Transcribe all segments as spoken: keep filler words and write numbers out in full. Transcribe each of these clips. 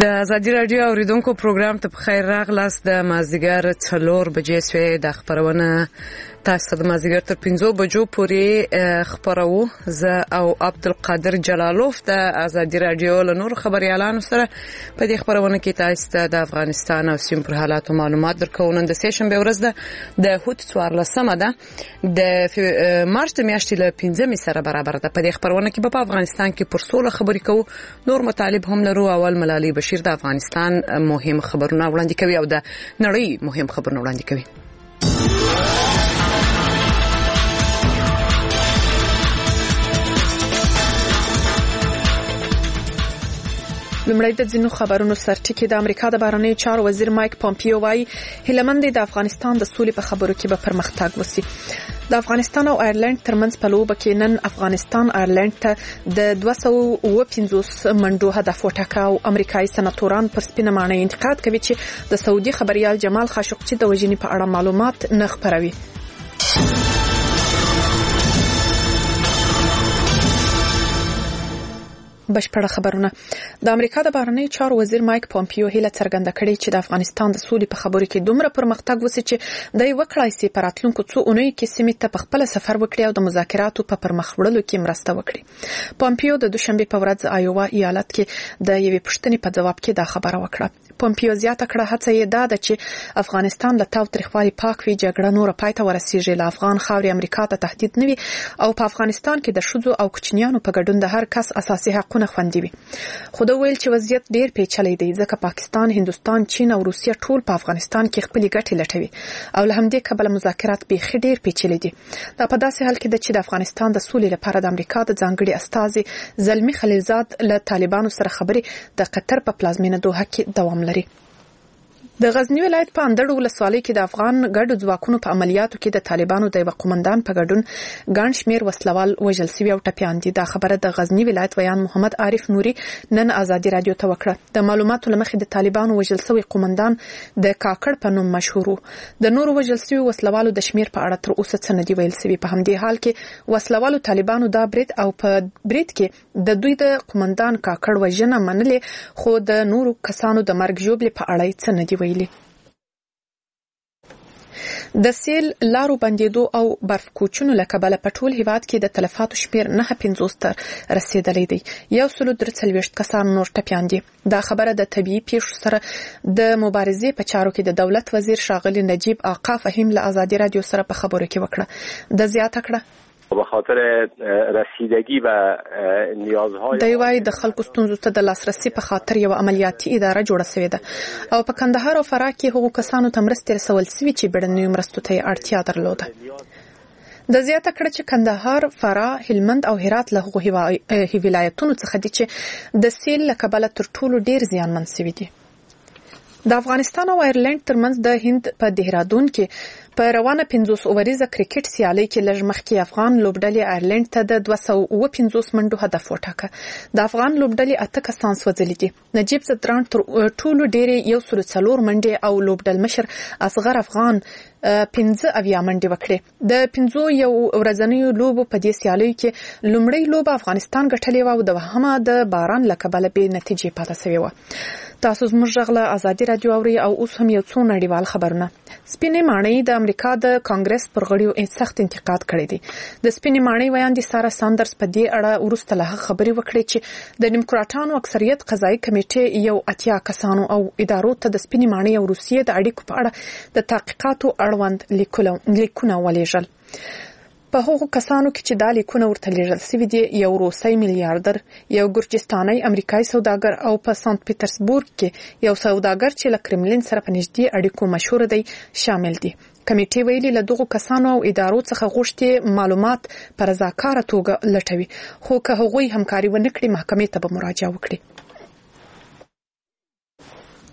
د ازادي راډیو اوریدونکو پروګرام ته بخیر راغلاست. د مازدیګر څلور بجې سوې د خبرونه تاسو د مازدیګر تر پنځو بجو پورې خبرو. زه او عبدالقادر جلالوف د ازادي راډیو له نور خبريالانو سره په دې خبرونه کې تاسو ته د افغانستان او سیمې پر حالاتو معلومات درکو. نن د سیشنبه ورځ ده، د هوت څوارلسمه ده، د مارچ د میاشتې له پنځمې سره برابر ده. په دې خبرونه کې په افغانستان کې پر سوله خبرې کوو. نور مطالب هم لرو. اول ملالي بشیر د افغانستان مهم خبرونه وړاندې کوي او د نړۍ مهم خبرونه وړاندې کوي. لمړی د ځینو خبرونو سرټکی. د امریکا د بهرنیو چارو وزیر مایک پامپیو وايي هیلمند د افغانستان د سولې په خبرو کې به پرمختګ وسی. د افغانستان او آیرلند ترمنځ په لوبه کې نن افغانستان آیرلند ته د دوه سوه اوه پنځوس منډو هدف وټاکه او امریکایي سناتوران پر سپینه ماڼۍ انتقاد کوي چې د سعودي خبريال جمال خاشقجي د وژنې په اړه معلومات نه خپروي. بشپړه خبرونه. د امریکا د بهرنیو چارو وزیر مایک پامپیو هیله څرګنده کړې چې د افغانستان د سولې په خبرو کې دومره پرمختګ وسی چې د یو کړای سي پر راتلونکو څو اونیو کې سیمې ته په خپل سفر وکړي او د مذاکراتو په پرمخ وړلو کې مرسته وکړي. پامپیو د دوشنبه په ورځ آیووا ایالت کې د یوې پوښتنې په جواب کې دا خبره وکړه. پامپیو زیاته کړه هڅه یې دا ده چې افغانستان له تاوتریخوالي پاک وي، جګړه نور پای ته ورسیږي، له افغان خاورې امریکا ته تهدید نه وي او په افغانستان کې د شذو او کوچنیانو په ګډون د هر کس اساسي حقونه خوندي وي. خو دا ویل چې وضعیت ډیر پیچلی دی ځکه پاکستان، هندستان، چین او روسیه ټول په افغانستان کې خپل ګټې لټوي او له همدې کبله مذاکرات به خې ډیر پیچلی دي. دا په داسې حال کې ده چې د افغانستان د سولې لپاره د امریکا د ځانګړي استازي زلمی خلیلزاد له طالبانو سره خبرې د قطر په پلازمینه دوحه کې دوام لري. د غزنی ولایت په اندړ ولسوالۍ کې د افغان ګډو ځواکونو په عملیاتو کې د طالبانو د یو قومندان په ګډون ګڼ شمیر وسلوال وژل شوي او ټپیان دي. دا خبره د غزنی ولایت ویان محمد عارف نوري نن ازادي رادیو ته وکړه. د معلوماتو لمخې د طالبانو وژل شوی قومندان د کاکړ په نوم مشهور. د نور وژل شوی وسلوالو د شمیر په اړه تر اوسه څه نه دی ویل شوی. په همدې حال کې وسلوالو طالبانو دا برید او په برید کې د دوی د قومندان کاکړ وژنه منلې، خو د نورو کسانو د مرګ ژوبلې په اړه څه نه دی ویلي. د سیل لارو بندیدو او برف کوچونو له کبله په ټول هیواد کې د تلفاتو شمیر نه پنځوس ته رسیدلی دی. یو سل درې څلوېښت کسان نور ټپیان دي. دا خبره د طبيعي پیښو سره د مبارزې په چارو کې د دولت وزیر شاغلی نجیب آقا فهیم له ازادي رادیو سره په خبرو کې وکړه. د زیاته کړه به خاطر رسیدگی و نیازهای د وای د خلکو ستونزو ته د لاسرسي په خاطر یو عملیاتي اداره جوړه شوې ده او په کندهار او فراه کې هغو کسانو ته مرستې رسول شوي چې بیړنیو مرستو ته اړتیا درلوده. د زیاته کړه چې کندهار، فراه، هلمند او هرات له هغو ولایتونو څخه دي چې د سیل له کبله تر ټولو ډیر زیانمن شوي دي. د افغانستان او آیرلند ترمنځ د هند په دهرادون کې په روانه پنځوس اووریزه کرکټ سیالۍ کې لږ مخکې افغان لوبډلې آیرلند ته د دوه سوه اوه پنځوس منډو هدف وټاکه. د افغان لوبډلې اته کسان سوځلي دي. نجیب زدران تر ټولو ډېرې یو سل څلور منډې او لوبډل مشر اصغر افغان پنځه اویا منډې وکړې. د پنځو یو ورځنیو لوبو په دې سیالیو کې لومړی لوبه افغانستان ګټلې و او دوهمه د باران له کبله بې نتیجې پاتې شوې وه. تاسو زموږ غږ له ازادي رادیو اورئ او اوس هم یو څو نړیوال خبرونه. سپینې ماڼۍ د امریکا د کانګرس پر غړیو سخت انتقاد کړی دی. د سپینې ماڼۍ ویان دي سارا ساندرز په دې اړه وروسته له هغه خبرې وکړې چې د دیموکراتانو اکثریت قضایي کمیټې یو اتیا کسانو او ادارو ته د سپینې ماڼۍ او روسیې د اړیکو په اړه د تحقیقاتو اړوند لیکونه ولېږل. په هغو کسانو کې چې دا لیکونه ورته لیږل شوي دي یو روسي میلیاردر، یو ګرجستاني امریکایي سوداګر او په سانت پیټرسبورګ کې یو سوداګر چې له کرملین سره په نږدې اړیکو مشهور دی شامل دي. کمیټې ویلي له دغو کسانو او ادارو څخه غوښتي معلومات په رضاکاره توګه لټوي، خو که هغوی همکاري ونه کړي محکمې ته به مراجعه وکړي.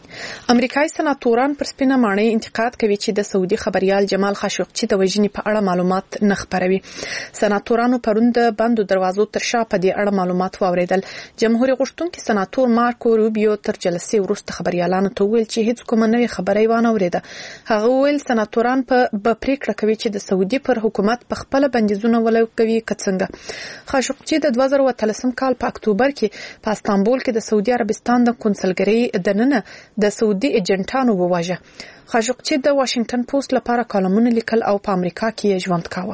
امریکایي سناتوران پر سپینه ماڼۍ انتقاد کوي چې د سعودي خبريال جمال خاشقجي د وژنې په اړه معلومات نه خپروي. سناتورانو پرون د بندو دروازو تر شا په دې اړه معلومات واوریدل. جمهوریت غوښتونکي سناتور مارکو روبیو تر جلسې وروسته خبريالانو ته ویل چې هیڅ کومه نوې خبره وانه اوریده. هغه ویل سناتوران په پریکړه کوي چې د سعودي پر حکومت په خپل بندیزونه ولګوي کڅنګه. خاشقجي د دوه زره اتلسم کال په اکتوبر کې په استانبول کې د سعودي عربستان د کنسلګرۍ دننه د سعودي د ایجنټانو وواژه. خاشقجي د واشنگټن پوسټ لپاره کالمونه لیکل او په امریکا کې ژوند کاوه.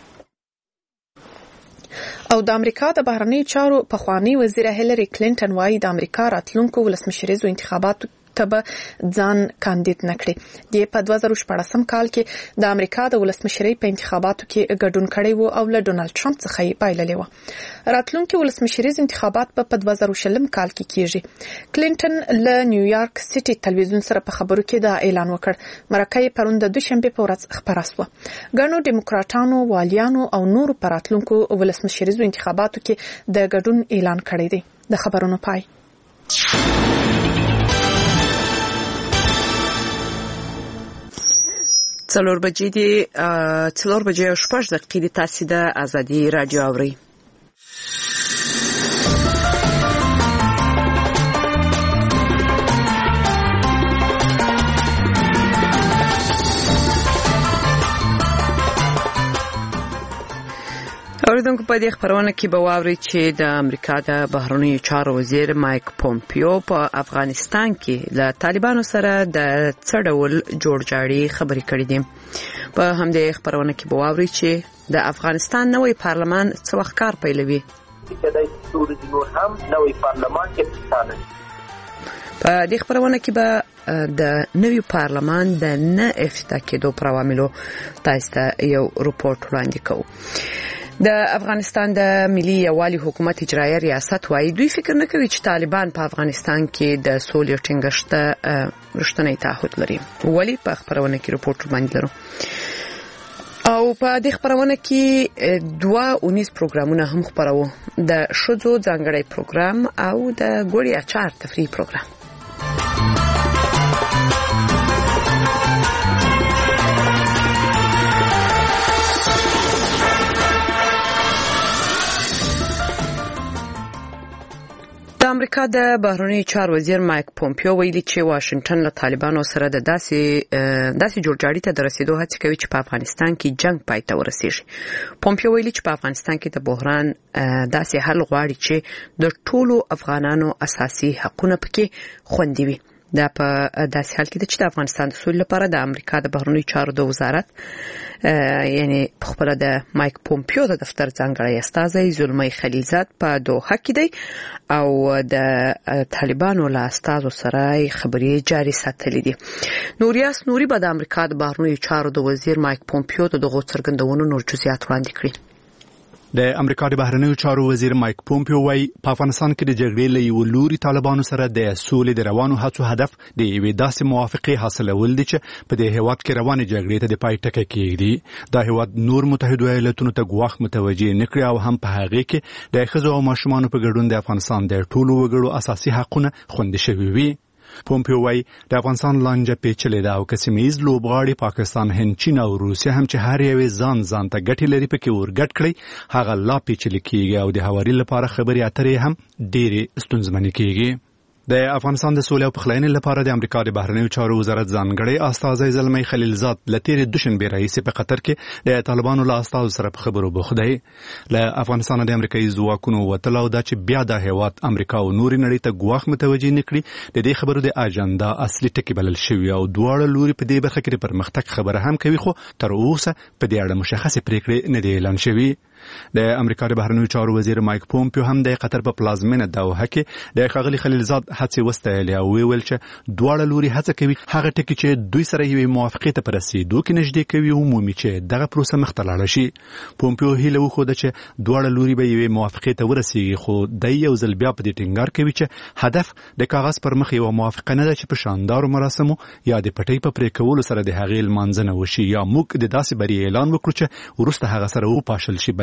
او د امریکا د بهرنیو چارو پخوانی وزیر هیلری کلینټن وايي د امریکا راتلونکو ولسمشریزو انتخاباتو ته به ځان کاندید نکړي. د په دوه زره شپږم کال کې د امریکا د ولسمشرۍ په انتخاباتو کې ګډون کړی وو او له ډونالد ټرمپ څخه یې بایللې و. راتلونکي ولسمشریز انتخابات په دوه زره شلم کال کې کیږي. کلینټن له نیویارک سټي تلویزیون سره په خبرو کې دا اعلان وکړ. مرکه یې پرون د دوشنبه په ورځ خبره شوه. ګڼو ډیموکراټانو، والیانو او نورو په راتلونکو ولسمشریزو انتخاباتو کې د ګډون اعلان کړی دی. د خبرونو پای. څلور بجې دي څلور بجې او شپږ دقیقې دي. تاسو د ازادي رادیو اورئ. اوریدونکو په دې خبرونه کې به واورئ چې د امریکا د بهرنیو چارو وزیر مایک پومپیو په افغانستان کې له طالبانو سره د څه ډول جوړجاړي خبرې کړې دي. په همدې خبرونه کې به واورئ چې د افغانستان نوی پارلمان څه وخت کار پیلوي. په دې خبرونه کې به د نوی پارلمان د نه افتتاح کېدو پر عواملو تاسو ته یو رپورټ وړاندې کوو. د افغانستان د ملي یووالي حکومت اجرایي ریاست وايي دوی فکر نه کوي چې طالبان په افغانستان کې د سولې ټینګښت رښتینی تعهد لري. ولی په خبرونه کې رپورټ باندې لرو. او په دې خبرونه کې دوه اونیز پروګرامونه هم خبرو. د شذو ځانګړی پروګرام او د ګوړی اچار تفریحي پروګرام. د امریکا د بهرنیو چارو وزیر مایک پومپیو ویلي چې واشنگټن له طالبانو سره د داسې داسې جوړجاړي ته د رسیدو هڅه کوي چې په افغانستان کې جنگ پای ته ورسیږي. پومپیو ویلي چې په افغانستان کې د بحران داسې حل غواړي چې د ټولو افغانانو اساسي حقوق پکې خوندي وي. دا په داسې حال کې چې د افغانستان د سولې لپاره د امریکا د بهرنیو چارو د وزارت یعنی په خپل د مایک پومپیو د دفتر ځانګړی استازی زلمی خلیلزاد په دوحه کې دی او د طالبانو له استازو سره خبرې جاري ساتلې دي. نوریاس نوري به د امریکا د بهرنیو چارو د وزیر مایک پومپیو د دغو څرګندونو نور جزئیات وړاندې کړي. د امریکا د بهرنیو چارو وزیر مایک پومپیو وايي په افغانستان کې د جګړې له یو لوري طالبانو سره د سولې د روانو هڅو هدف د یوې داسې موافقې حاصلول دي چې په دې هیواد کې روانې جګړې ته د پای ټکی کېږدي. دا هیواد نور متحده ایالاتونو ته ګواښ متوجه نه کړي او هم په هغه کې د ښځو او ماشومانو په ګډون د افغانستان د ټولو وګړو اساسي حقوق خوندي شوي وي. پومپیو وايي د افغانستان لانجه پیچلې ده او کسمیز لوبغاړي پاکستان، هند، چین او روسیه هم چې هر یو ځان ځان ته ګټې لري پکې ورګټ کړي هغه لا پیچلې کیږي او د هواري لپاره خبرې اترې هم ډېرې ستونزمنې کیږي. د افغانستان د سولې او پخلاینې لپاره د امریکا د بهرنیو چارو وزارت ځانګړی استازی زلمی خلیلزاد له تېرې دوشنبې راهیسې په قطر کې د طالبانو له استازو سره په خبرو بوخت دی. له افغانستان د امریکایي ځواکونو وتل او دا چې بیا د هیواد امریکا او نورې نړۍ ته ګواښ متوجه نه کړي د دې خبرو د اجنډا اصلي ټکی بلل شوی او دواړه لوري په دې برخه کې د پرمختګ خبره هم کوي خو تر اوسه په دې اړه مشخصه پریکړه نه دی اعلان شوی. د امریکا د بهرنیو چارو وزیر مایک پومپیو هم د قطر په پلازمینه دوحه کې د ښاغلي خلیلزاد هڅې وستایلې او ویل چې دواړه لوري هڅه کوي هغه ټکي چې دوی سره یوې موافقې ته رسیدو کې نږدې کوي او مومي چې دغه پروسه مخ ته لاړه شي. پومپیو هیله وښوده چې دواړه لوري به یوې موافقې ته ورسیږي خو د یو ځل بیا په دې ټینګار کوي چې هدف د کاغذ پر مخ یو موافقه نه ده چې په شاندارو مراسمو یا د پټۍ په پرې کولو سره د هغې لمانځنه وشي یا موږ د داسې بری اعلان وکړو چې وروسته هغه سره وپاشل شي، بلکې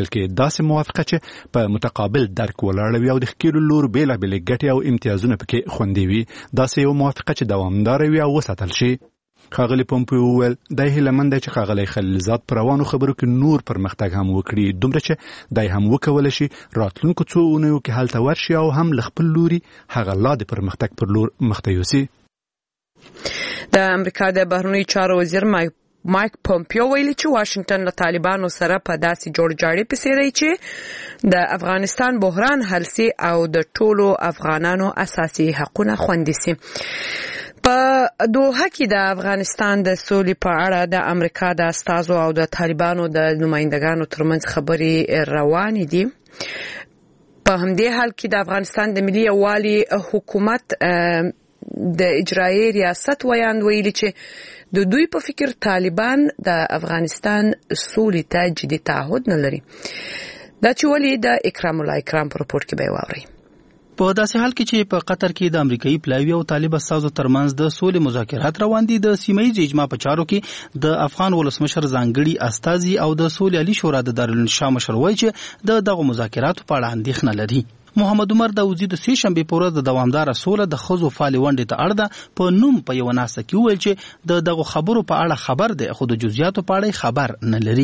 بلکې داسې موافقه چې په متقابل درک ولاړ وي او د ښکیلو لور بېلابېلې ګټې او امتیازونه پکې خوندي وي. داسې یو موافقه چې دوامداره وي او وساتل شي. ښاغلي پومپیو وویل دی هیلهمند دی چې ښاغلی خلیلزاد په روانو خبرو کې نور پرمختګ هم وکړي، دومره چې دی هم وکولی شي راتلونکو څو اونیو کې هلته ورشي او هم له خپل لوري هغه لا د پرمختګ پر لور مخته یوسي. د امریکا د بهرنیو چارو وزیر مایک مایک پومپیو ویلي چې واشنگټن له طالبانو سره په داسې جوړجاړي پسې دی چې د افغانستان بحران حل سي او د ټولو افغانانو اساسي حقونه خوندي سي. په دوحه کې د افغانستان د سولې په اړه د امریکا د استازو او د طالبانو د نمائندګانو ترمنځ خبرې روانې دي. په همدې حال کې د افغانستان د ملي یووالي حکومت د اجرایي ریاست ویاند ویلي چې د دوی په فکر طالبان د افغانستان سولې ته جدي تعهد نه لري. دا چې ولې د اکرام الله اکرام په رپورټ کې به واوري. په داسې حال کې چې په قطر کې د امریکایي پلاوي او طالب استازو ترمنځ د سولې مذاکرات روان دي، د سیمه ییز اجماع په چارو کې د افغان ولسمشر ځانګړي استازي او د سولې علي شورا د دارالانشا مشر وایي چې د دغه مذاکراتو په اړه اندېښنه لري. محمد عمر داوودزي د سې شنبې په ورځ د دوامداره سوله د ښځو فعالې ونډې ته اړ ده په نوم په یوه ناسته کې وویل چې د دغو خبرو په اړه خبر دی خو د جزئیاتو په اړه خبر نه لري.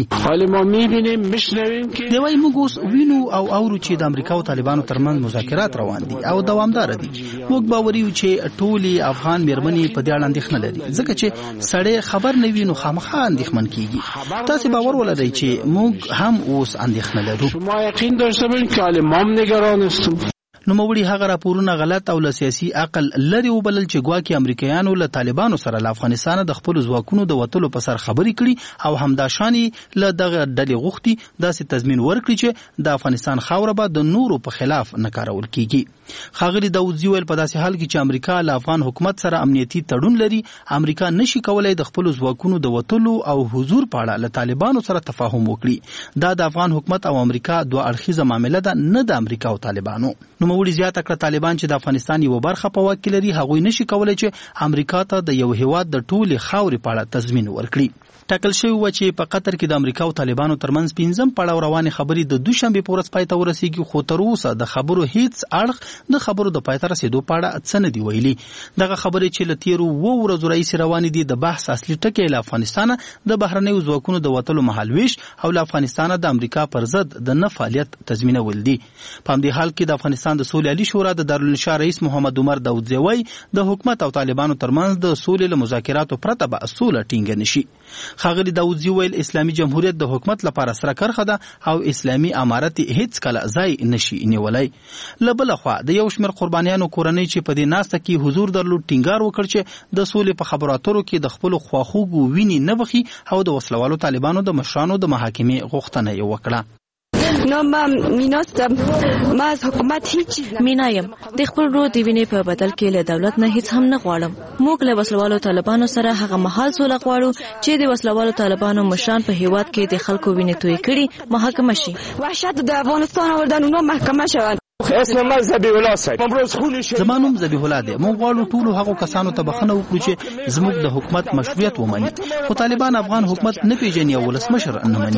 دی وايي موږ اوس وینو او اورو چې د امریکا او طالبانو ترمنځ مذاکرات روان دي او دوامداره دي. موږ باوري یو چې ټولې افغان مېرمنې په دې اړه اندېښنه لري ځکه چې سړی خبر نه وي نو خامخا اندېښمن کیږي. تاسو باور ولرئ چې موږ هم اوس اندېښنه لرو. شما یقین داشته باشید که الان نگران هستیم. نوموړي هغه راپورونه غلط او له سیاسي عقل لري وبلل چې ګواکې امریکایانو له طالبانو سره له افغانستان د خپل ځواکونو د وتلو په سر خبرې کړي او همداشاني له دغه ډلې غوښتي داسې تضمین ورکړي چې د افغانستان خاوره به د نورو په خلاف نه کارول کیږي. ښاغلي داوودزي ویل په داسې حال کې چې امریکا له افغان حکومت سره امنیتي تړون لري، امریکا نشي کولای د خپل ځواکونو د وتلو او حضور په اړه له طالبانو سره تفاهم وکړي. دا د افغان حکومت او امریکا دوه اړخیزه معامله ده، نه د امریکا او طالبانو. نوموړي زیاته کړه طالبان چې د افغانستان یو برخه په واک کې لري هغوی نشي کولای چې امریکا ته د یو هیواد د ټولې خاورې په اړه تضمین ورکړي. ټاکل شوی و چې په قطر کې د امریکا او طالبانو ترمنځ پنځم پړاو روانې خبرې د دوشنبې په ورځ پای ته ورسیږي، خو تر اوسه د خبرو هیڅ اړخ د خبرو د پای ته رسېدو په اړه څه نه دي ویلي. دغه خبرې چې له تېرو اووه ورځو راهیسې روانې دي د بحث اصلي ټکی له افغانستانه د بهرنیو ځواکونو د وتلو مهالویش او له افغانستانه د امریکا پر ضد د نه فعالیت تضمینول دي. په همدې حال کې د افغانستان د سولې علي شورا د دارالانشا رئیس محمد عمر داوودزي وایي د حکومت او طالبانو ترمنځ د سولې له مذاکراتو پرته به سوله ټینګه نشي. ښاغلي داوودزي ویل اسلامي جمهوریت د حکومت لپاره سره کرخه ده او اسلامي امارت هیڅ کله ځای نشي نیولای. له بله خوا د یو شمېر قربانیانو کورنۍ چې په دې ناسته کې حضور درلود ټینګار وکړ چې د سولې په خبرو اترو کې د خپلو خواخوږو وینې نه بخي او د وسلوالو طالبانو د مشرانو د محاکمې غوښتنه یې وکړه. نو ما میناستم ما از حکومت هیڅ مینایم د خپل رو دی وینې په بدل کې له دولت نه هیڅ هم نه غواړم. موږ له وسلوالو طالبانو سره هغه مهال سوله غواړو چې د وسلوالو طالبانو مشران په هیواد کې د خلکو وینې توی کړي محاکمه شي. وحشت د افغانستان آوردن اونها محکمه شوند. اسم من ذبیح الله صاحب امروز خونش زما نوم ذبیح الله دی. موږ غواړو ټولو هغو کسانو ته بخښنه وکړو چې زموږ د حکومت مشروعیت ومني، خو طالبان افغان حکومت نه پیژني او ولسمشر نه مني.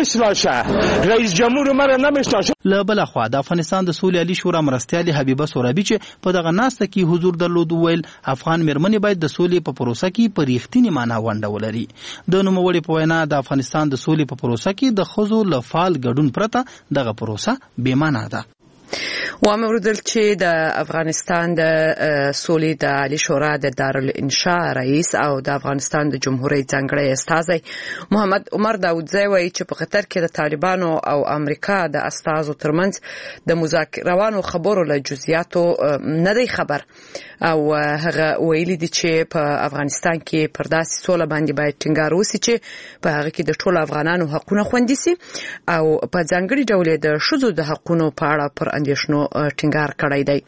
رئیس جمهور مرا نمیشناسه. له بله خوا د افغانستان د سولې علي شورا مرستیالې حبیبه سورابي چې په دغه ناسته کې حضور درلود ویل افغان مېرمنې باید د سولې په پروسه کې په ریښتینې معنا ونډه ولري. د نوموړي په وینا د افغانستان د سولې په پروسه کې د ښځو له فعال ګډون پرته دغه پروسه بې معنا ده. وامردل چې د افغانستان د سولې د علي شورا د دارالانشا رئیس او د افغانستان د جمهوریت ځانګړی استازی محمد عمر داوودزي وایي چې په قطر کې د طالبانو او امریکا د استازو ترمنځ د مذاکراتو خبرو له جزئیاتو نه دی خبر او هغه ویلي دي چې په افغانستان کې پر داسې سوله باندې باید ټینګار وشي چې په هغه کې د ټولو افغانانو حقونه خوندي سي او په ځانګړي ډول د ښځو د حقونو په اړه پر اندېښنو ټینګار کړی دی.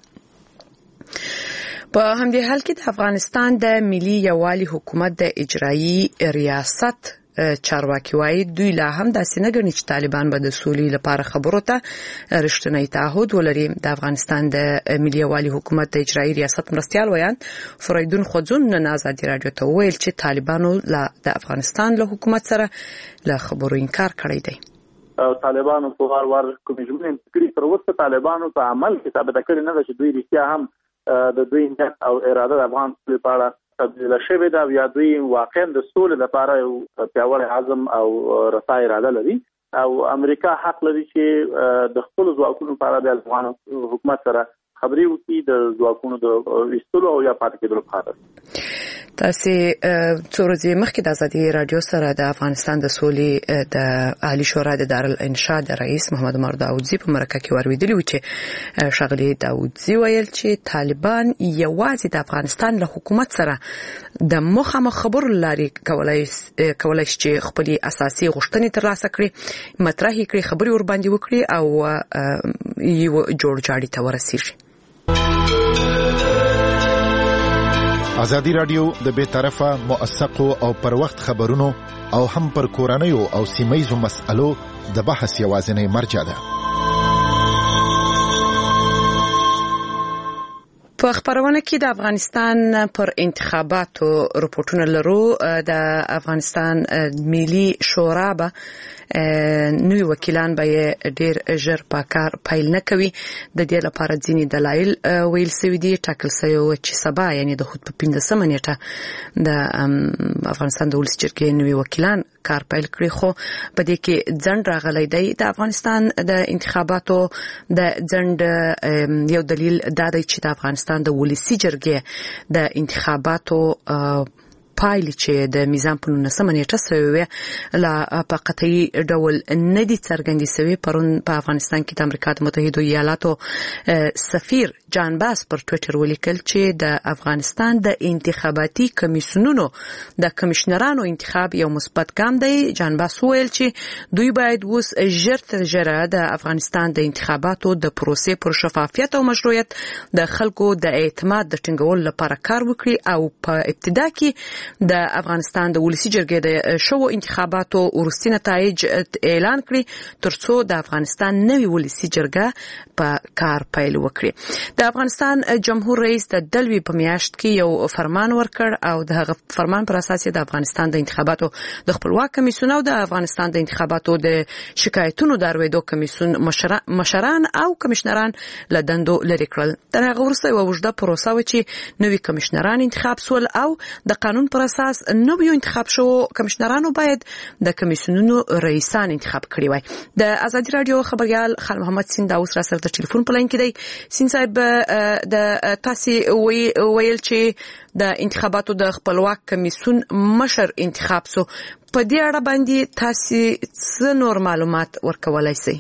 په همدې حال کې د افغانستان د ملي یووالي حکومت د اجرایي ریاست چارواکي وایي دوی لا هم داسې نه ګڼي چې طالبان به د سولې لپاره خبرو ته رښتینی تعهد ولري. د افغانستان د ملي یووالي حکومت د اجرایي ریاست مرستیال ویان فریدون خوځون نن ازادي رادیو ته ویل چې طالبانو د افغانستان له حکومت سره له خبرو انکار کړی دی. او طالبانو په وار وار کومې ژمنې کړې تر اوسه طالبانو په عمل کې ثابت کړي نه ده چې دوی رښتیا هم د دوی نیت او اراده د افغان لپاره تبدیل شوې ده یا دوی واقعا د سولې لپاره یو پیاوړی عزم او رسا اراده لري او امریکا حق لري چې د خپل ځواکونو په اړه د افغان حکومت سره خبري وکړي د ځواکونو د ویستلو او یا پاتې کېدلو په اړه. تاسو څو ورځې مخکې د ازادي رادیو سره د افغانستان د سولې د عالی شورا د دارالانشاء د رئیس محمد عمر داودزي په مرکه کې ورویدلی و چې شغلي داودزي ویل چې طالبان یوازې د افغانستان له حکومت سره د مخامخ خبرو لاري کولای کولای چې خپل اساسي غوښتنې ترلاسه کړي مطرح کړي خبري ور باندې وکړي او یو جوړ جاړي ته ورسیږي. ازادي رادیو د بے طرفه موثقو او پر وخت خبرونو او هم پر کورنیو او سیمایزو مسألو د بحث یوازینی مرجع ده. په خبرونه کې د افغانستان پر انتخاباتو رپورټونه لرو. د افغانستان ملي شورا به نوی وکیلان به ډیر ژر په کار پیل نه کوي. د دې لپاره ځینې دلایل ویل سوي دي. ټاکل شوی و چې سبا یعنی د خود په پنځمه نیټه د افغانستان د ولس جرګې نوی وکیلان کار پیل کړی خو په دې کې ځند راغلی دی. د افغانستان د انتخاباتو د ځند یو دلیل دا دی چې د افغانستان د ولسی جرګې د انتخاباتو پایل چې د میزان په نولسمه نیټه سوی لا په قطعي ډول نه دي څرګندې سوي. پرون په افغانستان کې د امریکا د متحده ایالاتو سفیر جان باس پر ټوئیټر ولیکل چې د افغانستان د انتخاباتي کمیسیونونو د کمشنرانو انتخاب یو مثبت ګام دی. جان باس ویل چې دوی باید اوس ژر تر ژره د افغانستان د انتخاباتو د پروسې پر شفافیت او مشروعیت د خلکو د اعتماد د ټینګولو لپاره کار وکړي او په ابتدا کې د افغانستان د ولسی جرګې د شو انتخاباتو وروستي نتایج اعلان کړي ترڅو د افغانستان نوی ولسی جرګه په کار پیل وکړي. د افغانستان جمهور رئیس د دلوي په میاشت کې یو فرمان ورکړ او د هغه فرمان پر اساس د افغانستان د انتخاباتو د خپلواک کمیسیون او د افغانستان د انتخاباتو د شکایتونو د اورېدو کمیسیون مشران او کمشنران له دندو لري کړل. تر هغه وروسته یو وجده پروسه و چې نوی کمشنران انتخاب سول او د قانون پر اساس نوی انتخاب شو کمشنرانو باید د کمیسیونونو رئیسان انتخاب کړي وای. د ازادي رادیو خبريال خان محمد سین دا اوس را سره د ټلیفون په لاین کې دی. سین صاحب د تاسو ویل چې د انتخاباتو د خپلواک کمیسیون مشر انتخاب سو په دې اړه باندې تاسو څه نور معلومات ورکولای شئ؟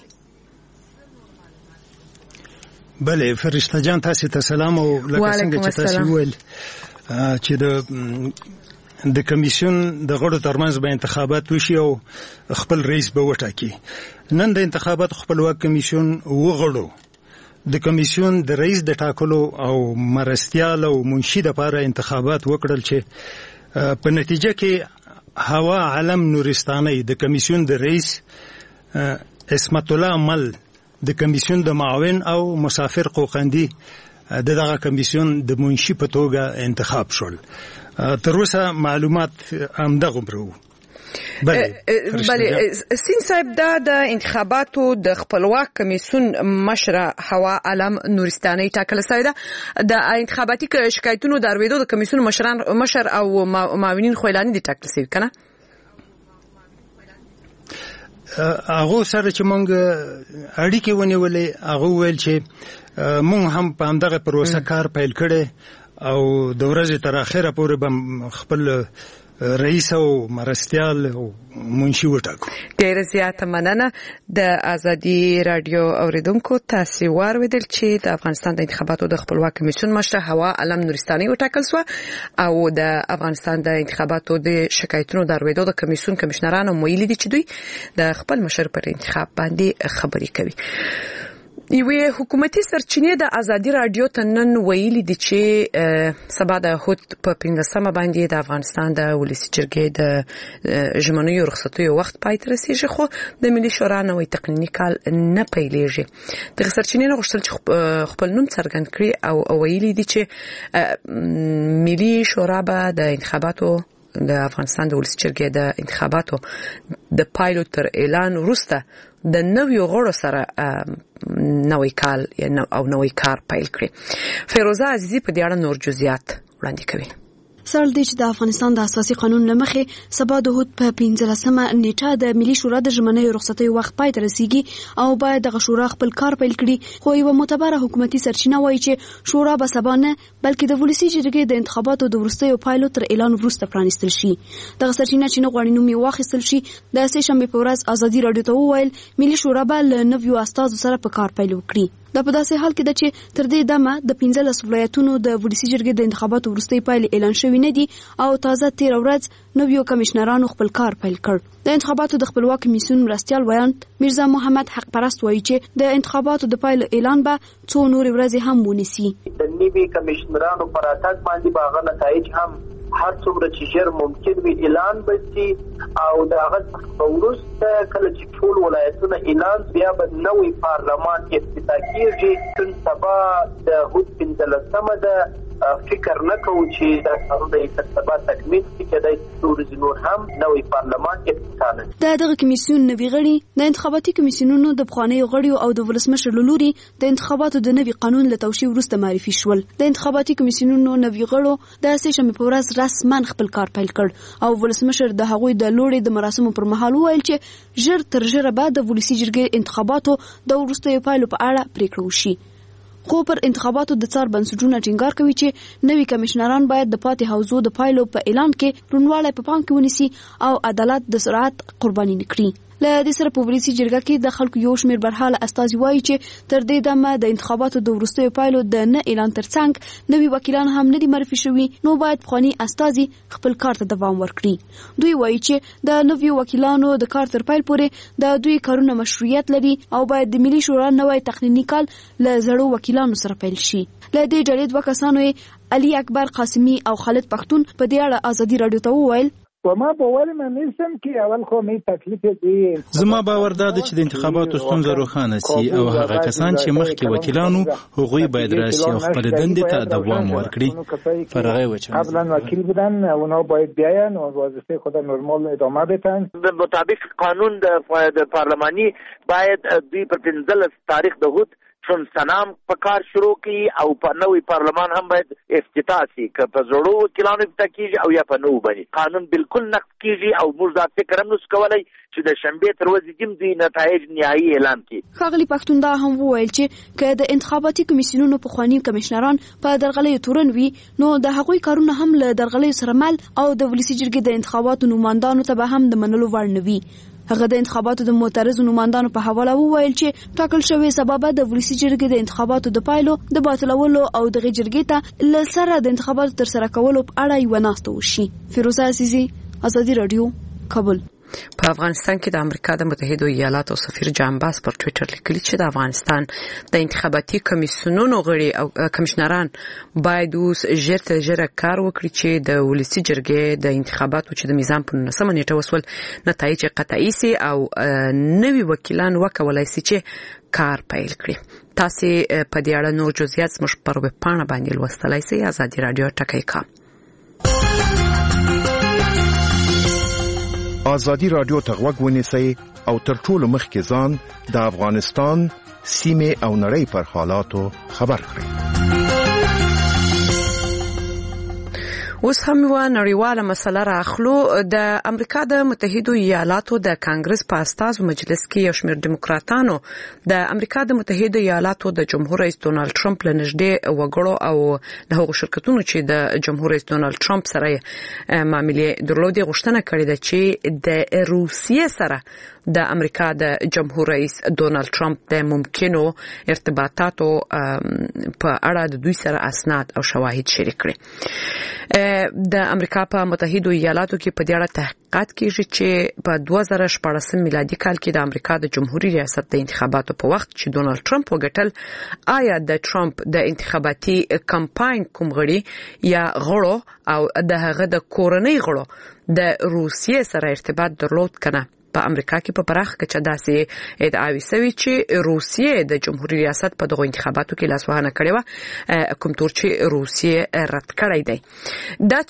بله فرشته جان تاسو ته سلام او لکه څنګه چې تاسو ویل چې د د کمیسیون د غړو ترمنځ به انتخابات وشي او خپل رئیس به وټاکي. نن د انتخابات خپلواک کمیسیون وغړو د کمیسیون د رئیس د ټاکلو او مرستیال او منشي د لپاره انتخابات وکړل چې په نتیجه کې هوا علم نورستاني د کمیسیون د رئیس اسمت الله عمل د کمیسیون د معاون او مسافر قوقندي د دغه کمیسیون د منشي په توګه انتخاب شول. تر اوسه معلومات همدغه برو. بله بله سین صاحب دا د انتخاباتو د خپلواک کمیسیون مشره هوا علم نورستاني ټاکل شوی ده. د انتخاباتي شکایتونو د اورېدو د کمیسیون مشران مشر او معاونین خویلانی دي ټاکل شوی کنه. هغه سره چې مونږ اړیکې ونیولې هغه ویل چې مونږ هم په همدغه پروسه کار پیل کړی او د ورځې تر اخره پورې به خپل رئیس او مرستیال او منشي وټاکو. ډیر زیاته مننه. د ازادي رادیو اوریدونکو تاسو واوریدل چې د افغانستان د انتخاباتو د خپلواک کمیسیون مشر هوا علم نورستاني وټاکل شو او د افغانستان د انتخاباتو د شکایتونو د اورېدو د کمیسیون کمشنرانو ویلي دي چې دوی د خپل مشر پر انتخاب باندې خبري کوي. یوه حکومتي سرچینې د ازادي رادیو ته نن ویلي دي چې سبا د هوت په پنځمه باندې د افغانستان د ولسی جرګې د ژمنیو رخصتیو وخت پای ته رسیږي خو د ملي شورا نوې تقنیني کال نه پیلېږي. د سرچینې غوښتل چې خپل نوم څرګند کړي او ویلي دي چې ملي شورا به د انتخاباتو د افغانستان د ولسی جرګې د انتخاباتو د پایلو تر اعلان وروسته د نویو غړو سره نوې کال او نوې کار پیل کړي. فیروزه عزیزی په دې اړه نور جزئیات وړاندې کوي. سال دی چې د افغانستان د اساسي قانون لمخې سبا د هوت په پنځلسمه نیټه د ملي شورا د ژمنې رخصتۍ وخت پای ته رسیږي او باید د شورا خپل کار پیل کړي. خو یو معتبره حکومتي سرچینه وایي چې شورا به سبا نه بلکې د ولسی جرګې د انتخاباتو د وروستیو پایلو تر اعلان وروسته پرانیستل شي. دغه سرچینه چې نه غواړي نوم یې واخیستل شي د سې شنبې په ورځ ازادي راډیو ته وویل ملي شورا به له نویو استازو سره په کار پیل وکړي. دا په داسې حال کې ده چې تر دې دمه د پنځلس ولایتونو د ولسی جرګې د انتخاباتو وروستۍ پایلې اعلان شوې نه دي او تازه تیر ورځ نویو کمشنرانو خپل کار پیل کړ. د انتخاباتو د خپلواک کمیسیون مرستیال ویاند میرزا محمد حق پرست وایي چې د انتخاباتو د پایلو اعلان به څو نورې ورځې هم ونیسي. د نوي کمشنرانو پر اتاک باندې به هغه نتایج هم هر څومره چې ژر ممکن وي اعلان بشي او د هغه څخه وروسته کله چې ټول ولایتونه اعلان بیا به نوی پارلمان افتتاح کیږي. نن سبا د هوت پنځلسمه ده فکر نه کوو چې دا کارونه د سبا تکمیل شي کېدای شي ورځې نور هم نوی پارلمان افتتاح کړي. د دغه کمیسیون نوي غړي د انتخاباتي کمیسیونونو د پخوانیو غړیو او د ولسمشر له لوري د انتخاباتو د نوي قانون له توشیح وروسته معرفي شول. د انتخاباتي کمیسیونونو نوي غړو د سې شنبې په ورځ رسمن خپل کار پیل کړ او ولسمشر د هغوی د لوړې د مراسمو پر مهال وویل چې ژر تر ژره به د ولسی جرګې انتخاباتو د وروستیو پایلو په اړه پریکړه وشي. خو پر انتخاباتو د څار بنسټونه ټینګار کوي چې نوي کمشنران باید د پاتې حوزو د پایلو په اعلان کې رونوالی په پام کې ونیسي او عدالت د سرعت قرباني نکړي. له دې سره په ولسی جرګه کې د خلکو یو شمېر برحاله استازي وایي چې تر دې دمه د انتخاباتو د وروستیو پایلو د نه اعلان ترڅنګ نوي وکیلان هم نه دي معرفي شوي نو باید پخواني استازي خپل کار ته دوام ورکړي. دوی وایي چې د نویو وکیلانو د کار تر پیل پورې د دوی کارونه مشروعیت لري او باید د ملي شورا نوی تقنیني کال له زړو وکیلانو سره پیل شي. له دې ډلې دوه کسانو علي اکبر قاسمي او خالد پښتون په دې اړه ازادي راډیو ته وویل وما باور من نیستم که اول خو می تکلیف دی. زما باور دا چې د انتخاباتو ستونزه روښانه سي او هغه کسان چې مخکې وکیلانو هغوی باید راشي او خپل دندې ته دوام ورکړي. فرغه وچه قبلا وکیل بودن اونا باید بیاین و وظیفه خود نرمال ادامه بدن. به مطابق قانون د پارلمانی باید دوی په پنځلس تاریخ د هوت چون سنام په کار شروع کی او په نوې پارلمان هم باید افتتاح شي که په زړو وکیلانو افتتاح کیږي او یا په نوو باندې قانون بالکل نقض کیږي او موږ دا فکر هم نشو کولای چې د شنبې تر ورځې دیم دوی نتایج نهایي اعلان کړي. ښاغلي پښتون دا هم وویل چې که د انتخاباتي کمیسیونونو پخواني کمشنران په درغلیو تورن وي نو د هغوی کارونه هم له درغلیو سره مل او د ولسی جرګې د انتخاباتو نوماندانو ته به هم د منلو وړ نه وي. هغه د انتخاباتو د معترضو نوماندانو په حواله وویل چې ټاکل شوی سبب د ولسی جرګې د انتخاباتو د پایلو د باطلولو او د جرګې ته ل سره د انتخاباتو تر سره کولو په اړه یو ناسته وشي. فیروزه عزیزی، ازادي راډیو، کابل. په افغانستان کې د امریکا د متحده ایالاتو سفیر جان باس پر ټوئیټر لیکلي چې د افغانستان د انتخاباتي کمیسیونونو غړي او کمشنران باید اوس ژر تر ژره کار وکړي چې د ولسی جرګې د انتخاباتو چې د میزان په نولسمه نیټه وسول نتایج قطعي سي او نوي وکیلان وکولای سي چې کار پیل کړي. تاسو په دې اړه نور جزئیات زموږ پر ویب پاڼه باندې لوستلای سئ. ازادي راډیو ټکی کا ازادي راډیو ته غوږ ونیسئ او تر ټولو مخکې ځان د افغانستان سیمې او نړۍ پر حالاتو خبر کړئ. اوس هم یو نړیواله مسله راخلو. د امریکا د متحده ایالاتو د کانګرس په استازو مجلس کې یو شمېر دیموکراتانو د امریکا د متحده ایالاتو د جمهور رئیس ډونالد ټرمپ له نږدې وګړو او د هغو شرکتونو چې د جمهور رئیس ډونالد ټرمپ سره معاملې درلودې غوښتنه کړې ده چې د روسیې سره د امریکا د جمهور رئیس ډونالد ټرمپ د ممکنو ارتباطاتو په اړه د دوی سره اسناد او شواهد شریک کړي. د امریکا په متحده ایالاتو کې په دې اړه تحقیقات کیږي چې په دوه زره شپاړسم میلادي کال کې د امریکا د جمهوریت ریاست د انتخاباتو په وخت چې ډونالد ټرمپ وګټل آیا د ټرمپ د انتخاباتي کمپاین کوم غړي یا غړو او د هغه د کورنۍ غړو د روسیې سره ارتباط درلود کنه. په امریکا کې په پراخ کچه داسې ادعاوي سوي چې روسیې د جمهوریت ریاست په دغه انتخاباتو کې لاسوهنه کړې و، کوم تور چې روسیې رد کړی دی. دا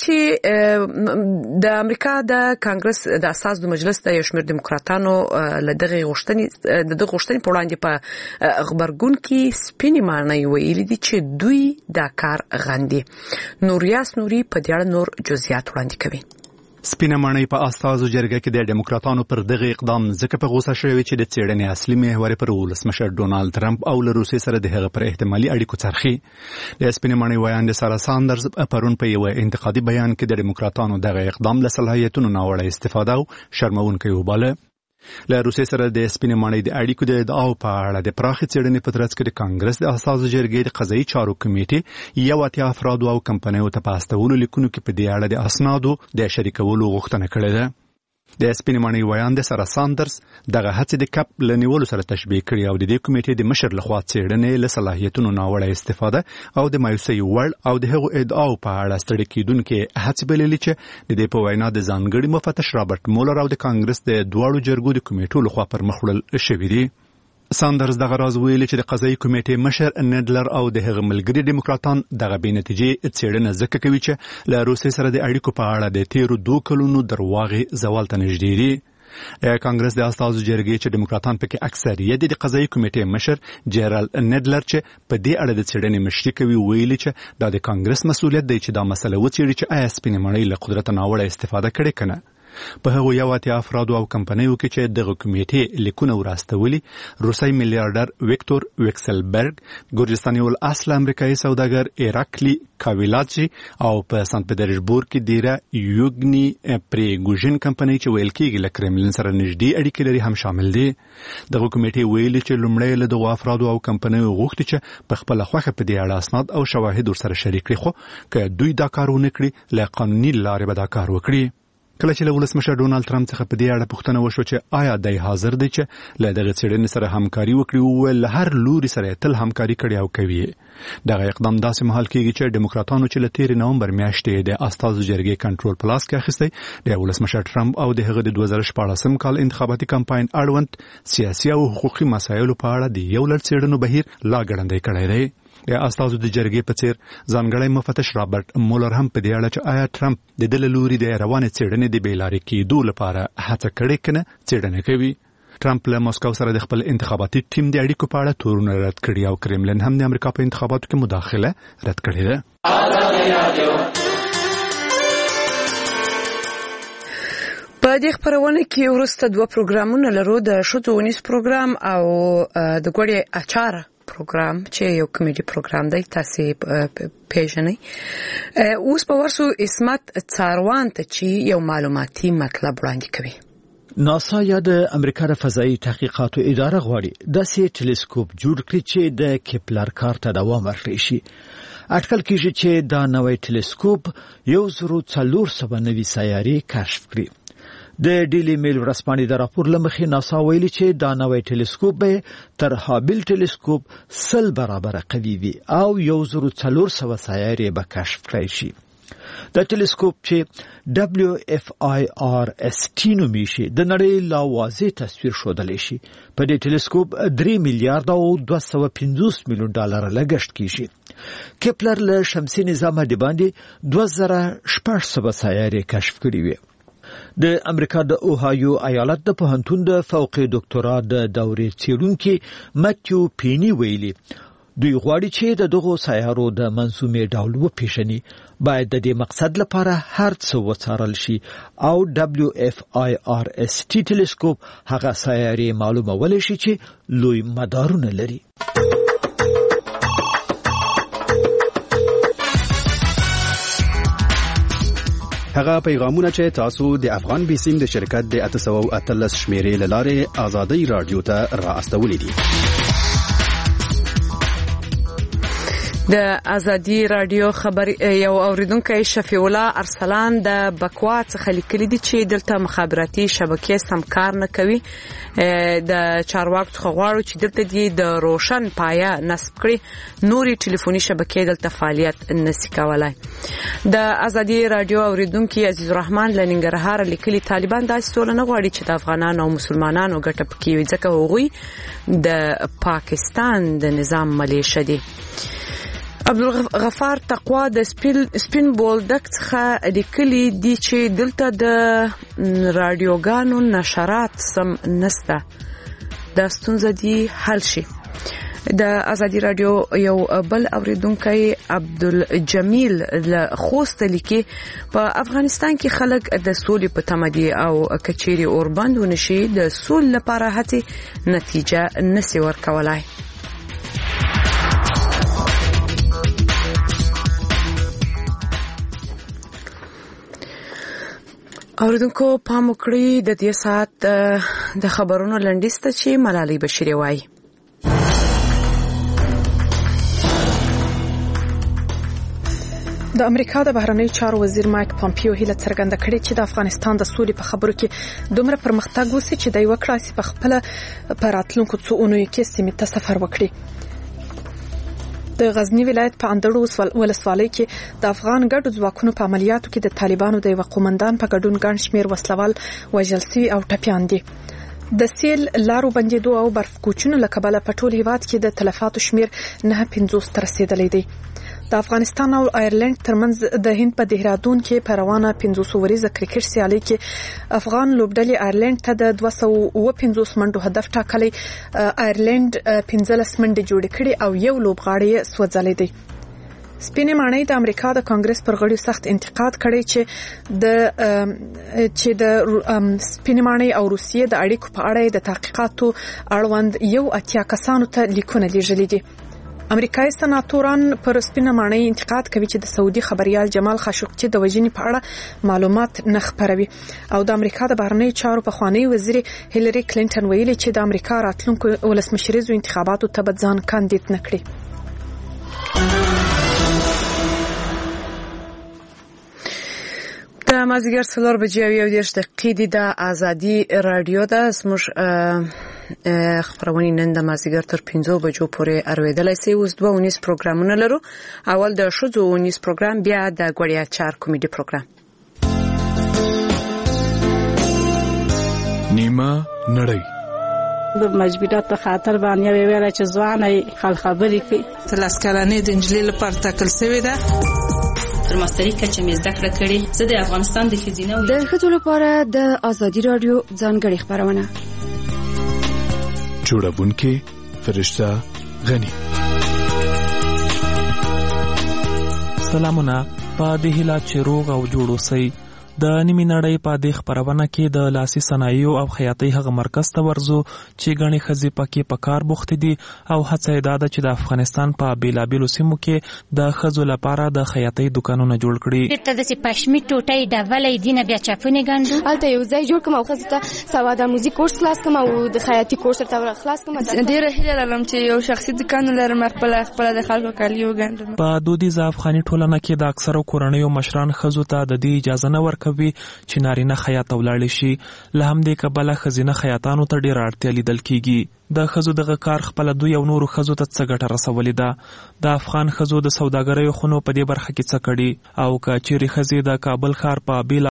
چې د امریکا د کانګرس د اساس د مجلس د یو شمېر دیموکراتانو له دغه غوښتنې د دغه غوښتنې په وړاندې په خبرګون کې سپینې معنی ویلي دي چې دوی دا کار غندي. نوریاس نوري په دې اړه نور جزئیات وړاندې کوي. سپینه ماڼۍ په استازو جرګه کې د ډیموکراتانو پر دغه اقدام ځکه په غوسه شوی چې د څېړنې اصلي محور پر ولسمشر ډونالد ټرمپ او له روسیې سره د هغه پر احتمالي اړیکو څرخي. د سپینه ماڼۍ ویاند سارا ساندرز پرون په یو انتقادي بیان کې د ډیموکراتانو دغه اقدام له صلاحیتونو ناوړه استفاده او شرمونکی وباله. له روسیې سره د سپینې ماڼۍ د اړیکو د ادعاو په اړه د پراخې څېړنې په ترڅ کې د کانګرس د اساسو جرګې د قضایي چارو کمیټې یو اتیا افرادو او کمپنیو ته په استولو لیکونو کې په دې اړه د اسنادو د شریکولو غوښتنه کړې ده. د سپینې ماڼۍ ویاند سارا ساندرز دغه هڅې د کپ له نیولو سره تشبیه کړي او د دې کمیټې د مشر لخوا څېړنې له صلاحیتونو ناوړه استفاده او د مایوسۍ وړ او د هغو ادعاو په اړه ستړي کېدونکې هڅې بللې چې د دې په وینا د ځانګړي مفتش رابرټ مولر او د کانګرس د دواړو جرګو د کمیټو لخوا پر مخ وړل شوي دي. ساندرز دغه راز ویلي چې د قضایي کمیټې مشر نیډلر او د هغه ملګري دیموکراتان دغه بې نتیجې څېړنه ځکه کوي چې له روسیې سره د اړیکو په اړه د تیرو دوه کلونو درواغې زوال ته نږدې دي. کانګرس د استازو جرګې چې دیموکراتان پکې اکثریت د قضایي کمیټې مشر جیرال نیډلر چې په دې اړه د څېړنې مشري کوي ویلي چې دا د کانګرس مسؤلیت دی چې دا مسله وڅېړي چې آیا سپینې ماڼۍ له قدرت ناوړه استفاده کړې کنه. په هغه یو اتیا افرادو او کمپنیو کې چې دغه کمیټې لیکونه وراستولي روسي میلیارډر ویکتور ویکسلبرګ، ګورجستاني ول اصل امریکایي سوداګر ایراکلی کاویلاچي او په سنت پټرزبورګ کې دیره یوګني پریګوژن کمپنی چې ویل کېږي له کرملین سره نږدې اړیکې لري هم شامل دي. دغه کمیټې ویلي چې لومړی له دغه افرادو او کمپنیو غوښتي چې په خپل خوخه په دې اړه اسناد او شواهد ورسره شریک کړي، خو که دوی دا کار ونه کړي له قانوني لارې به دا کار وکړي. کله چې له ولسمشر ډونالد ټرمپ څخه په دې اړه پوښتنه وشوه چې آیا دی حاضر دی چې له دغه څېړنې سره همکاري وکړي، وویل هر لوري سره تل همکاري کړې او کوي. دغه اقدام داسې مهال کېږي چې ډیموکراتانو چې له تېرې نومبر میاشتې د استازو جرګې کنټرول په لاس کې اخیستی د ولسمشر ټرمپ او د هغه د دوه زره شپاړسم کال انتخاباتي کمپاین اړوند سیاسي او حقوقي مسایلو په اړه د یو لړ څېړنو بهیر لا ګړندی کړی دی. د استازو د جرګې په څیر ځانګړی مفتش رابرټ مولر هم په دې اړه چې آیا ټرمپ د دې لوري د روانې څېړنې د بیلارې کېدو لپاره هڅه کړې کنه څېړنه کوي. ټرمپ له مسکو سره د خپل انتخاباتي ټیم د اړیکو په اړه تورونه رد کړي او کرملین هم د امریکا په انتخاباتو کې مداخله رد کړې ده. په دې خبرونه کې ورسته دوه پروګرامونه لرو، د ښځو ونیس پروګرام او د ګوړې اچار پروګرام چې یو کمیډي پروګرام دی، تاسو پیژنئ. اوس په ورسو اسمت څاروان ته چې یو معلوماتي مطلب وړاندې کوي. ناسا یا د امریکا د فضایي تحقیقاتو اداره غواړي داسې ټلسکوپ جوړ کړي چې د کپلر کار ته دوام ورکړي شي. اټکل کېږي چې دا نوې ټلسکوپ یو زرو څلور سوه نوي سیارې کشف کړي. د ډیلی میل ورځپاڼې د راپور لمخې ناسا ویلي چې دا نوې ټلسکوپ به تر هابل ټلسکوپ سل برابر قوي وي او یو زرو څلور سوه سیارې به کشف کړي شي. د ټلسکوپ چې دبلیو اف آی آر اس ټی نومې شي د نړۍ لا واضح تصویر ښودلی شي. په دې ټلسکوپ درې میلیارډ او دوه سوه پنځوس میلیون ډالر لګښت کیږي. کپلر له شمسي نظام د باندې دوه زره شپږ سوه سیارې کشف کړي وي. د امریکا د اوهایو ایالت د پوهنتون د فوقي ډاکټرا د دورې څېړونکي ماتیو پینی ویلي دوی غواړي چې د دغو سیارو د منظومې ډول وپېژني. باید د دې مقصد لپاره هر څه وڅارل شي او دبلیو اف آی آر اس ټی ټلسکوپ هغه سیارې معلومولی شي چې لوی مدارونه لري. هغه پیغامونه چې تاسو د افغان بیسیم د شرکت د اته سوه او اتلس شمیرې له لارې آزادۍ رادیو ته را استولې دي. د ازادي رادیو خبر یو اوریدونکو شفیع الله ارسلان د بکوا څخه لیکلي دي چې دلته مخابراتي شبکې سمکار نه کوي. د چارواکو څخه غواړو چې دلته د روشن پایه نصب کړي، نوري ټلیفوني شبکې دلته فعالیت نشي کولای. د ازادي رادیو اوریدونکو عزیز الرحمن لننګرهار لیکلي طالبان داسې سول نه غواړي چې د افغانانو او مسلمانانو ګټه پکې وي، ځکه هغوی د پاکستان د نظام ملیشه دي. عبدالغفار تقوا د سپین بولدک څخه لیکلي دي چې دلته د رادیوګانو نشرات سم نسته، دا ستونزه دي حل شي. د ازادي رادیو یو بل اوریدونکی عبدالجمیل له خوست لیکي په افغانستان کې خلک د سولې په تمه دي او کچيري اوربند ونشي د سول لپاره هڅې نتیجه نشي ورکولای. اوریدونکو پام وکړئ د دې ساعت د خبرونو لنډیز ته چې ملالۍ بشیري وایي. د امریکا د بهرنیو چارو وزیر مایک پامپیو هیله څرګنده کړې چې د افغانستان د سولې په خبرو کې دومره پرمختګ وشي چې د یو کړاسی په خپل په راتلونکو څو اونیو کې سیمې ته سفر وکړي. د غزنی ولایت په اندړو ولسوالۍ کې د افغان ګډو ځواکونو په عملیاتو کې د طالبانو د یو قومندان په ګډون ګڼ شمېر وسلوال وژل شوي او ټپیان دي. د سیل لارو بندیدو او برف کوچونو له کبله په ټول هیواد کې د تلفاتو شمېر نه پنځوس ته رسیدلی دی. د افغانستان او آیرلند ترمنځ د هند په دهرادون کې په روانه پنځوس وریزه کرکټ سیالي کې افغان لوبډلې آیرلند ته د دوه سوه اوه پنځوس منډو هدف ټاکلی. آیرلند پنځلس منډې جوړې کړې او یو لوبغاړی یې سوځلی دی. سپینې ماڼۍ د امریکا د کانګرس پر غړیو سخت انتقاد کړی چې د چې د سپینې ماڼۍ او روسیې د اړیکو په اړه د تحقیقاتو اړوند یو اتیا کسانو ته لیکونه لیږلي دي. امریکایي سناتوران پر سپینه ماڼۍ انتقاد کوي چې د سعودي خبريال جمال خاشقجي د وژنې په اړه معلومات نه خپروي او د امریکا د بهرنیو چارو پخوانی وزیر هیلری کلینټن ویلي چې د امریکا راتلونکو ولسمشریزو انتخاباتو ته به ځان کاندید نه کړي. د مازیګر څلور بجې او یو دېرش دقیقې دي. د ازادي رادیو ده زموږ خبرونه نن د مازیګر تر پنځو بجو پورې اورېدلای شئ. اوس دوه ونیس پروګرامونه لرو. اول د ښځو ونیس پروګرام، بیا د ګوړیا چار کمیډي پروګرام. نیمه نړۍ د مجبورات په خاطر باندې ویل چې ځواني خل خبرې کوي. تلاس کلانې د انجلۍ لپاره تکل شوی ده. تر ماستري کچې مې زده کړه کړې. زه د افغانستان د ښځینه د ښځو لپاره د ازادي رادیو ځانګړې خبرونه. جوړونکې فرشته غنی. سلامونه. په دې هیله چې روغ او جوړ اوسئ. د نیمې نړۍ په دې خبرونه کې د لاسي صنایعو او خیاطۍ هغه مرکز ته ورځو چې ګڼې ښځې پکې په کار بوختې دي او هڅه یې دا ده چې د افغانستان په بېلابېلو سیمو کې د ښځو لپاره د خیاطۍ دکانونه جوړ کړي. دلته داسې پشمي ټوټۍ ډولۍ دي نه بیا چپنې ګنډو. هلته یو ځای جوړ کړم او ښځو ته سوادآموزي کورس خلاص کړم او د خیاطۍ کورس ورته خلاص کړم. ډېره هیله لرم چې یو شخصي دکان ولرم، خپله خپله د خلکو کالي وګنډم. په دودیزه افغاني ټولنه کې د اکثرو کورنیو مشران ښځو ته د دې اجازه نه ورکوي چې نارینه خیاط ولاړ شي. له همدې کبله ښځینه خیاطانو ته ډېره اړتیا لیدل کیږي. د ښځو دغه کار خپله دوی او نورو ښځو ته څه ګټه رسولې ده؟ د افغان ښځو د سوداګریو خونو په دې برخه کې څه کړي؟ او که چیرې ښځې د کابل ښار په بیلا